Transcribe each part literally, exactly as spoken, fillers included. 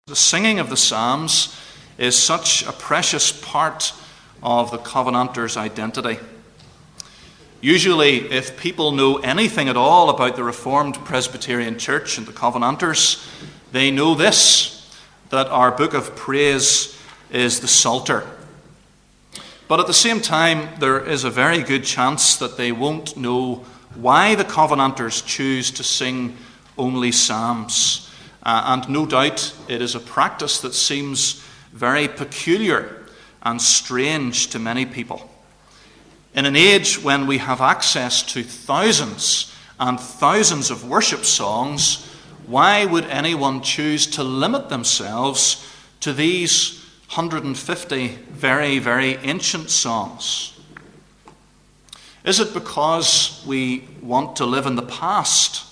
The singing of the Psalms is such a precious part of the Covenanters' identity. Usually, if people know anything at all about the Reformed Presbyterian Church and the Covenanters, they know this, that our book of praise is the Psalter. But at the same time, there is a very good chance that they won't know why the Covenanters choose to sing only psalms. Uh, and no doubt it is a practice that seems very peculiar and strange to many people. In an age when we have access to thousands and thousands of worship songs, why would anyone choose to limit themselves to these one hundred fifty very, very ancient songs? Is it because we want to live in the past?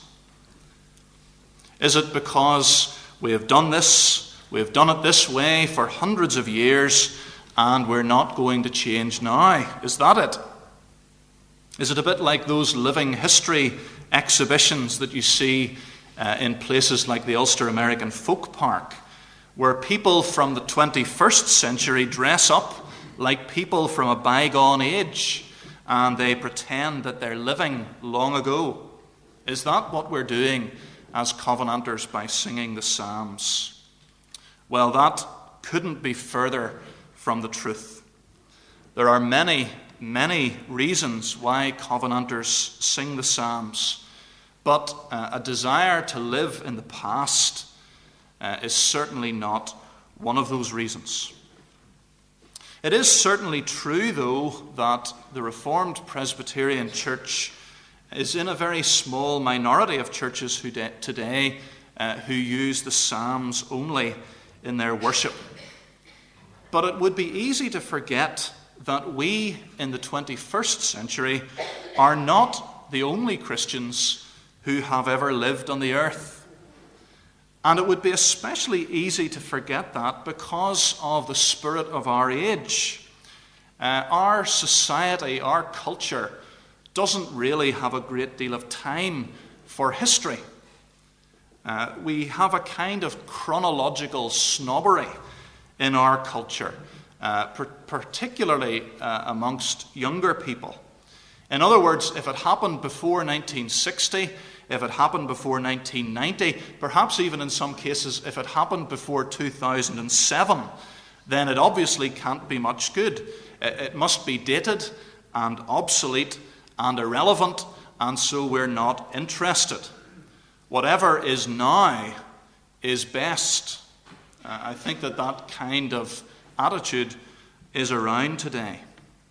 Is it because we have done this, we have done it this way for hundreds of years, and we're not going to change now? Is that it? Is it a bit like those living history exhibitions that you see uh, in places like the Ulster American Folk Park, where people from the twenty-first century dress up like people from a bygone age, and they pretend that they're living long ago? Is that what we're doing as Covenanters by singing the Psalms? Well, that couldn't be further from the truth. There are many, many reasons why Covenanters sing the Psalms, but uh, a desire to live in the past uh, is certainly not one of those reasons. It is certainly true, though, that the Reformed Presbyterian Church is in a very small minority of churches who de- today uh, who use the Psalms only in their worship. But it would be easy to forget that we in the twenty-first century are not the only Christians who have ever lived on the earth. And it would be especially easy to forget that because of the spirit of our age. Uh, our society, our culture, doesn't really have a great deal of time for history. Uh, we have a kind of chronological snobbery in our culture, uh, per- particularly uh, amongst younger people. In other words, if it happened before nineteen sixty, if it happened before nineteen ninety, perhaps even in some cases if it happened before two thousand seven, then it obviously can't be much good. It, it must be dated and obsolete and irrelevant, and so we're not interested. Whatever is now is best. Uh, I think that that kind of attitude is around today.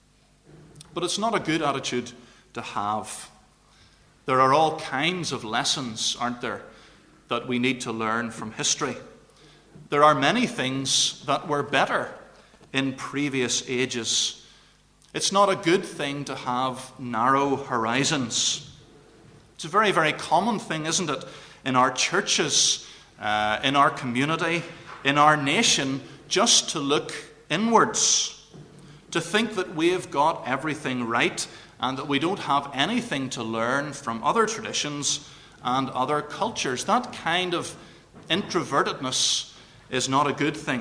But it's not a good attitude to have. There are all kinds of lessons, aren't there, that we need to learn from history. There are many things that were better in previous ages. It's not a good thing to have narrow horizons. It's a very, very common thing, isn't it, in our churches, uh, in our community, in our nation, just to look inwards, to think that we've got everything right and that we don't have anything to learn from other traditions and other cultures. That kind of introvertedness is not a good thing.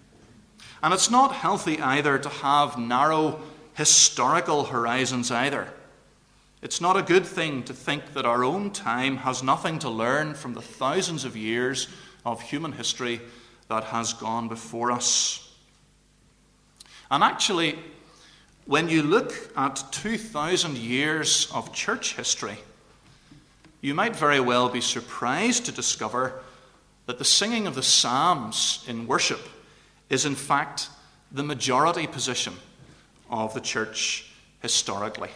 And it's not healthy either to have narrow historical horizons either. It's not a good thing to think that our own time has nothing to learn from the thousands of years of human history that has gone before us. And actually, when you look at two thousand years of church history, you might very well be surprised to discover that the singing of the Psalms in worship is in fact the majority position of the church historically.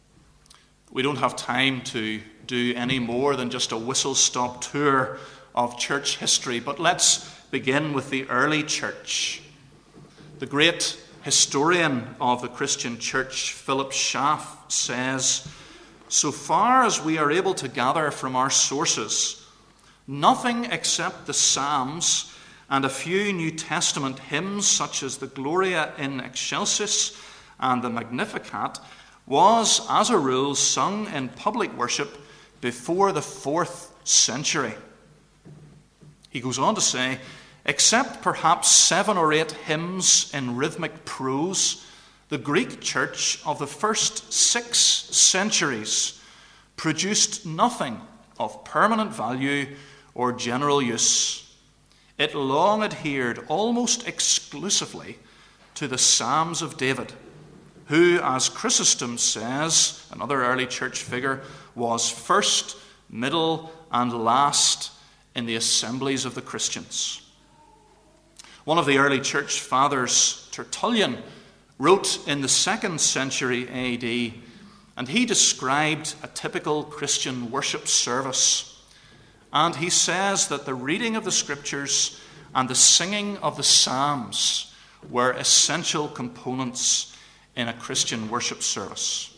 We don't have time to do any more than just a whistle-stop tour of church history, but let's begin with the early church. The great historian of the Christian church, Philip Schaff, says, "So far as we are able to gather from our sources, nothing except the Psalms and a few New Testament hymns such as the Gloria in Excelsis and the Magnificat was, as a rule, sung in public worship before the fourth century." He goes on to say, Except perhaps seven or eight hymns in rhythmic prose, the Greek church of the first six centuries produced nothing of permanent value or general use. It long adhered almost exclusively to the Psalms of David, who, as Chrysostom says, another early church figure, was first, middle, and last in the assemblies of the Christians. One of the early church fathers, Tertullian, wrote in the second century A D, and he described a typical Christian worship service. And he says that the reading of the Scriptures and the singing of the Psalms were essential components in a Christian worship service.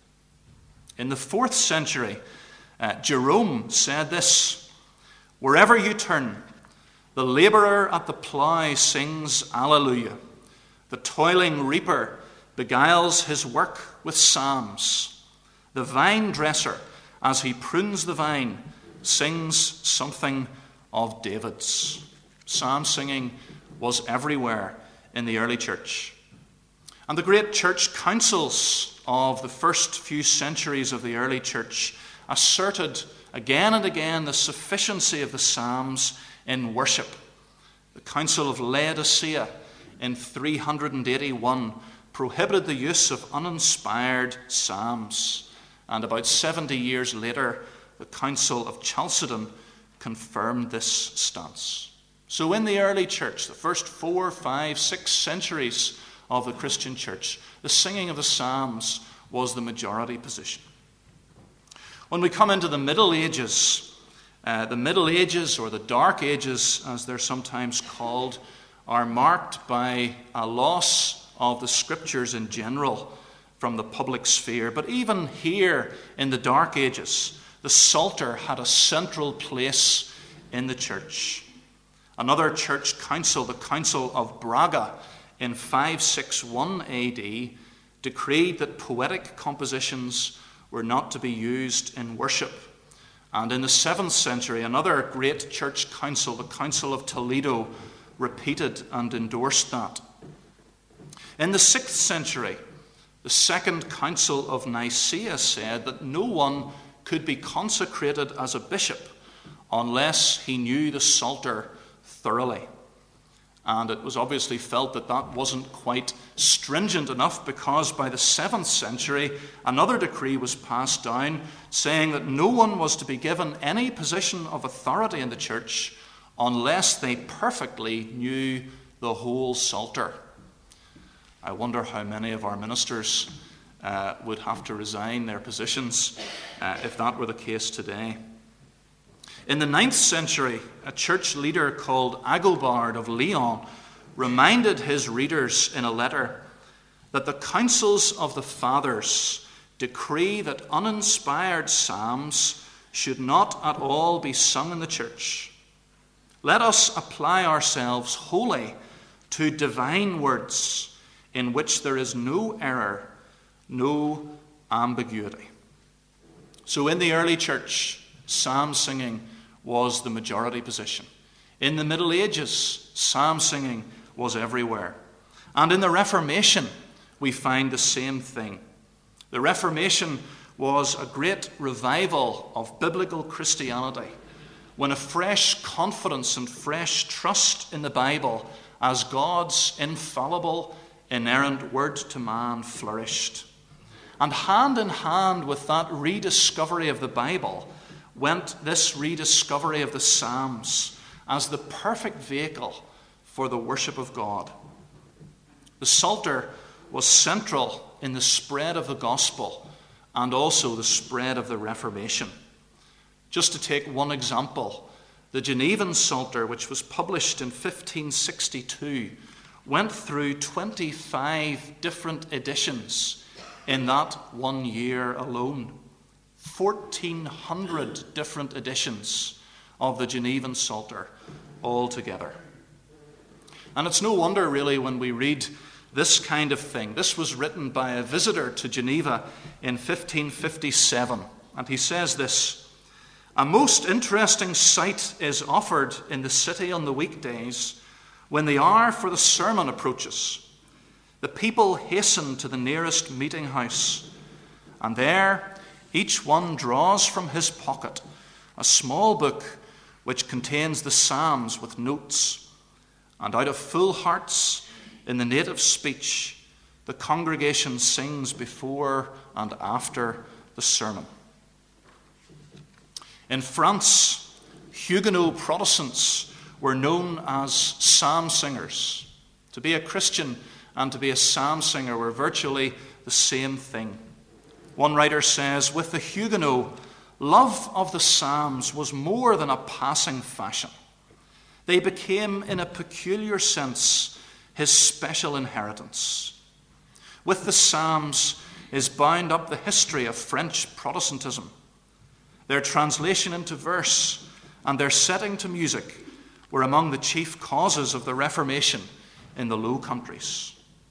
In the fourth century, uh, Jerome said this: "Wherever you turn, the laborer at the plough sings Alleluia. The toiling reaper beguiles his work with psalms. The vine dresser, as he prunes the vine, sings something of David's." Psalm singing was everywhere in the early church. And the great church councils of the first few centuries of the early church asserted again and again the sufficiency of the Psalms in worship. The Council of Laodicea in three hundred eighty-one prohibited the use of uninspired psalms, and about seventy years later, the Council of Chalcedon confirmed this stance. So in the early church, the first four, five, six centuries of the Christian church, the singing of the psalms was the majority position. When we come into the Middle Ages, uh, the Middle Ages, or the Dark Ages as they're sometimes called, are marked by a loss of the Scriptures in general from the public sphere. But even here in the Dark Ages, the Psalter had a central place in the church. Another church council, the Council of Braga, in five sixty-one A D, decreed that poetic compositions were not to be used in worship. And in the seventh century, another great church council, the Council of Toledo, repeated and endorsed that. In the sixth century, the Second Council of Nicaea said that no one could be consecrated as a bishop unless he knew the Psalter thoroughly. And it was obviously felt that that wasn't quite stringent enough, because by the seventh century, another decree was passed down saying that no one was to be given any position of authority in the church unless they perfectly knew the whole Psalter. I wonder how many of our ministers uh, would have to resign their positions uh, if that were the case today. In the ninth century, a church leader called Agobard of Lyon reminded his readers in a letter that the councils of the fathers decree that uninspired psalms should not at all be sung in the church. Let us apply ourselves wholly to divine words in which there is no error, no ambiguity. So in the early church, psalm singing was the majority position. In the Middle Ages, psalm singing was everywhere. And in the Reformation, we find the same thing. The Reformation was a great revival of biblical Christianity, when a fresh confidence and fresh trust in the Bible as God's infallible, inerrant word to man flourished. And hand in hand with that rediscovery of the Bible went this rediscovery of the Psalms as the perfect vehicle for the worship of God. The Psalter was central in the spread of the gospel and also the spread of the Reformation. Just to take one example, the Genevan Psalter, which was published in fifteen sixty-two, went through twenty-five different editions in that one year alone. fourteen hundred different editions of the Genevan Psalter altogether. And it's no wonder, really, when we read this kind of thing. This was written by a visitor to Geneva in fifteen fifty-seven. And he says this: "A most interesting sight is offered in the city on the weekdays When the hour for the sermon approaches, the people hasten to the nearest meeting house, and there each one draws from his pocket a small book which contains the Psalms with notes, and out of full hearts, in the native speech, the congregation sings before and after the sermon. In France, Huguenot Protestants were known as psalm singers. To be a Christian and to be a psalm singer were virtually the same thing. One writer says, with the Huguenot, love of the psalms was more than a passing fashion. They became, in a peculiar sense, his special inheritance. With the psalms is bound up the history of French Protestantism. Their translation into verse and their setting to music were among the chief causes of the Reformation in the Low Countries.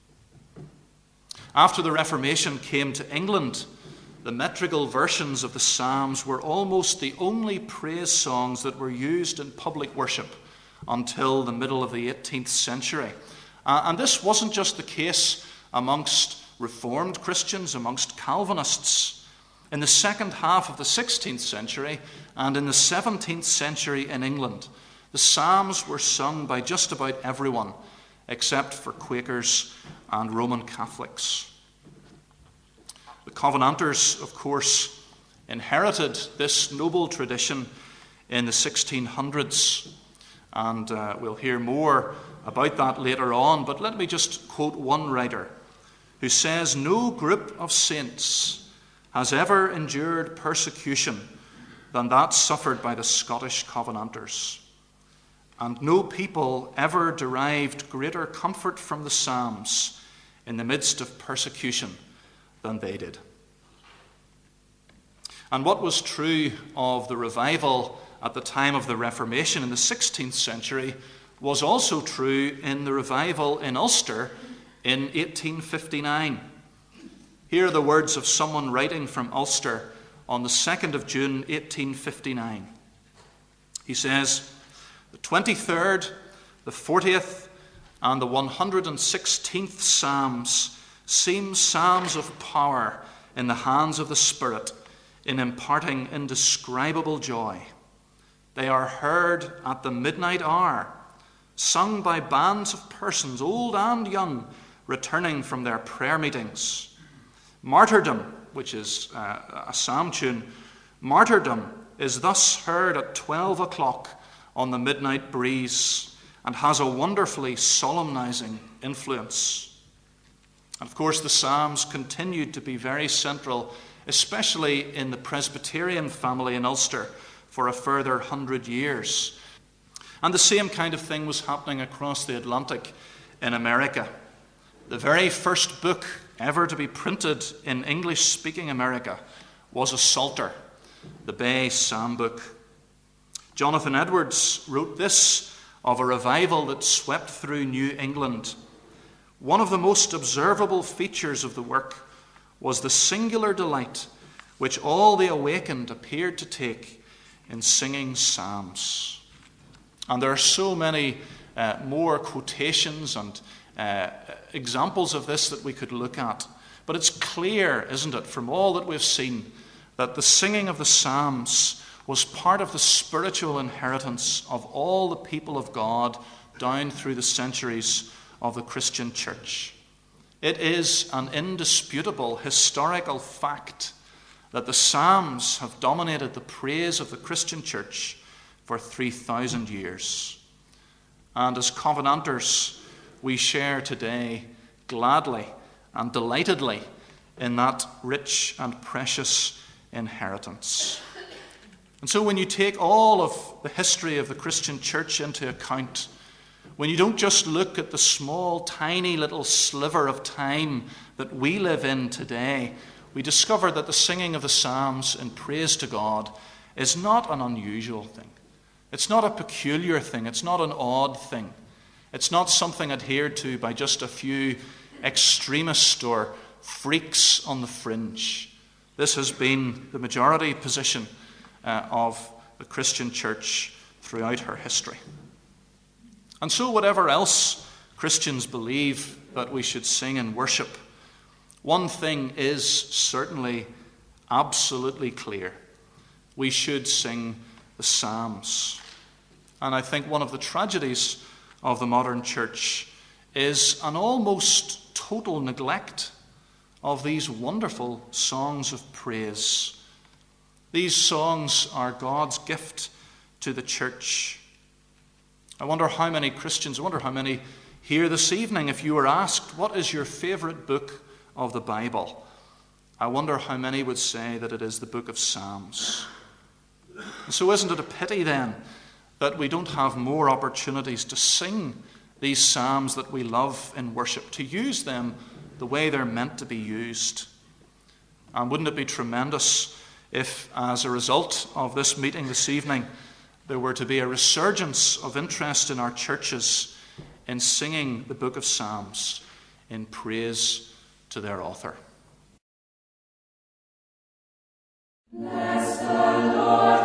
After the Reformation came to England, the metrical versions of the Psalms were almost the only praise songs that were used in public worship until the middle of the eighteenth century. Uh, and this wasn't just the case amongst Reformed Christians, amongst Calvinists. In the second half of the sixteenth century and in the seventeenth century in England, the Psalms were sung by just about everyone, except for Quakers and Roman Catholics. The Covenanters, of course, inherited this noble tradition in the sixteen hundreds, and uh, we'll hear more about that later on. But let me just quote one writer who says, "No group of saints has ever endured persecution than that suffered by the Scottish Covenanters. And no people ever derived greater comfort from the Psalms in the midst of persecution than they did." And what was true of the revival at the time of the Reformation in the sixteenth century was also true in the revival in Ulster in eighteen fifty-nine. Here are the words of someone writing from Ulster on the second of June eighteen fifty-nine. He says, "The twenty-third, the fortieth, and the one hundred sixteenth Psalms seem psalms of power in the hands of the Spirit in imparting indescribable joy. They are heard at the midnight hour, sung by bands of persons, old and young, returning from their prayer meetings. Martyrdom," which is uh, a psalm tune, "martyrdom is thus heard at twelve o'clock on the midnight breeze and has a wonderfully solemnizing influence." And of course, the Psalms continued to be very central, especially in the Presbyterian family in Ulster, for a further hundred years. And the same kind of thing was happening across the Atlantic in America. The very first book ever to be printed in English-speaking America was a Psalter, the Bay Psalm Book. Jonathan Edwards wrote this of a revival that swept through New England. "One of the most observable features of the work was the singular delight which all the awakened appeared to take in singing psalms." And there are so many uh, more quotations and uh, examples of this that we could look at. But it's clear, isn't it, from all that we've seen, that the singing of the psalms was part of the spiritual inheritance of all the people of God down through the centuries of the Christian church. It is an indisputable historical fact that the Psalms have dominated the praise of the Christian church for three thousand years. And as Covenanters, we share today gladly and delightedly in that rich and precious inheritance. And so when you take all of the history of the Christian church into account, when you don't just look at the small, tiny little sliver of time that we live in today, we discover that the singing of the Psalms in praise to God is not an unusual thing. It's not a peculiar thing. It's not an odd thing. It's not something adhered to by just a few extremists or freaks on the fringe. This has been the majority position uh, of the Christian church throughout her history. And so whatever else Christians believe that we should sing in worship, one thing is certainly absolutely clear. We should sing the Psalms. And I think one of the tragedies of the modern church is an almost total neglect of these wonderful songs of praise. These songs are God's gift to the church. I wonder how many Christians, I wonder how many here this evening, if you were asked, what is your favorite book of the Bible? I wonder how many would say that it is the book of Psalms. And so isn't it a pity then that we don't have more opportunities to sing these psalms that we love in worship, to use them the way they're meant to be used? And wouldn't it be tremendous if, as a result of this meeting this evening, there were to be a resurgence of interest in our churches in singing the book of Psalms in praise to their author. Bless the Lord.